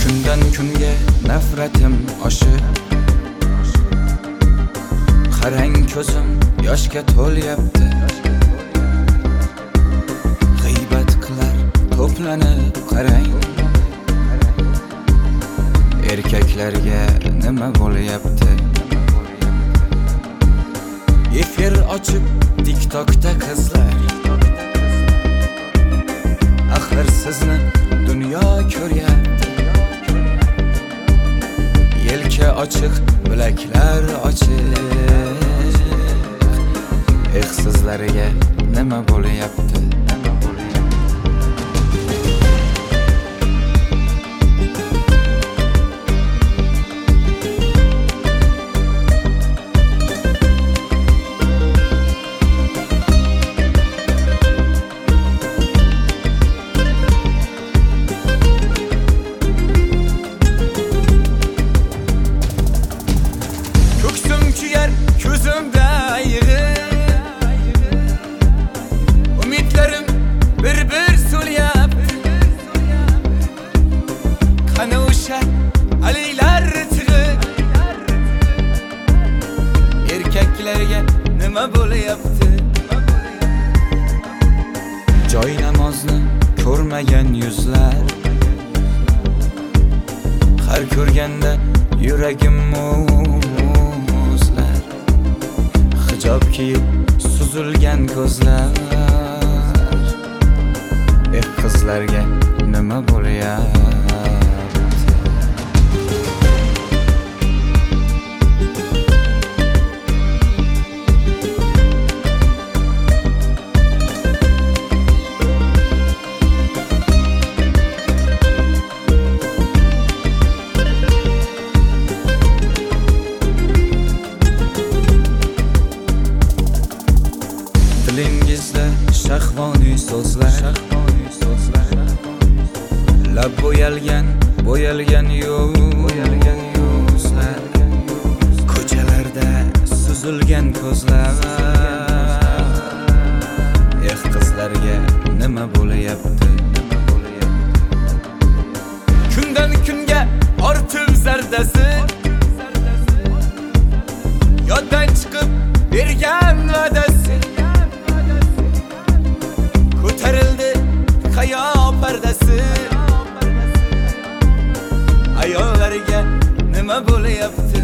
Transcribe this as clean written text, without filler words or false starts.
Kundan kunga nafratim oshib, qarang ko'zim yoshga to'lyapti. G'iybat qilar to'planib qarang, erkaklarga nima bo'lyapti? Efir ochib TikTokda qizlar, axir sizni dunyo ko'ryapti. Yelka ochiq, bilaklar ochiq, sizlarga nima bo'lyapti? Ko'ksim kuyar, ko'zimda yig'ib, umidlarim bir-bir so'lyapti. Qani o'sha aliylar tig'ib, erkaklarga nima bo'lyapti? Joy namozni ko'rmagan yuzlar, har ko'rganda yuragim muzlar. Hijob kiyib suzilgan ko'zlar, qizlarga nima bo'lyapti? Dilingizda shahvoniy so'zlar, lab bo'yalgan yuzlar, ko'chalarda suzilgan ko'zlar. Qizlarga nima bo'lyapti? Kundan kunga ortib zardasi, yoddan chiqib bergan va'dasi. Ko'tarildi hayo pardasi, ayollarga nima bo'lyapti?